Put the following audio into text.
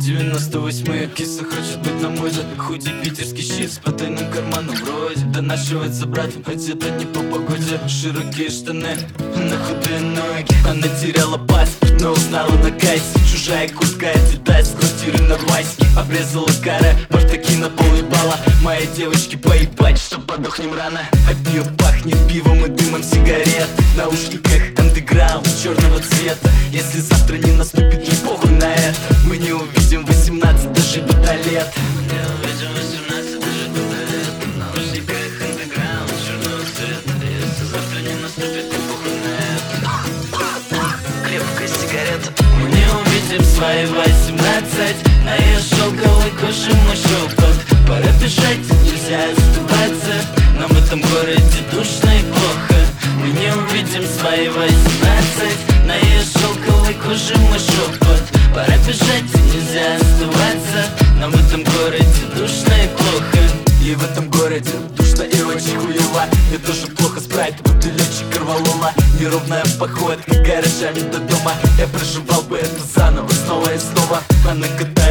98-е, киса хочет быть на моде. Худи, питерский щит с потайным карманом вроде. Донашивается братом, одета не по погоде. Широкие штаны на худые ноги. Она теряла паспорт, но узнала на кассе. Чужая куртка, Адидас, с квартиры на Ваське. Обрезала каре, бартаки на пол ебала. Моей девочке поебать, что подохнем рано. От нее пахнет пивом и дымом сигарет. В наушниках андеграунд черного цвета. Если завтра не наступит, не похуй на это. Мы не увидим 18 дожить до лет. Мы не увидим 18 дожить до лет. В наушниках андеграунд черного цвета. Если завтра не наступит, не похуй на это. Крепкая сигарета. Мы не увидим свои 18. На ее шелковой коже мой шепот. Пора бежать, нельзя оставаться. Нам в этом городе душно и плохо. Мы не увидим свои 18. На ее шелковой коже мой шепот. Пора бежать, нельзя оставаться. Нам в этом городе душно и плохо. И в этом городе душно и очень хуево. Мне тоже плохо, спрайт, бутылечек рвалола. Неровная походка гаражами до дома. Я проживал бы это заново, снова и снова. Она катает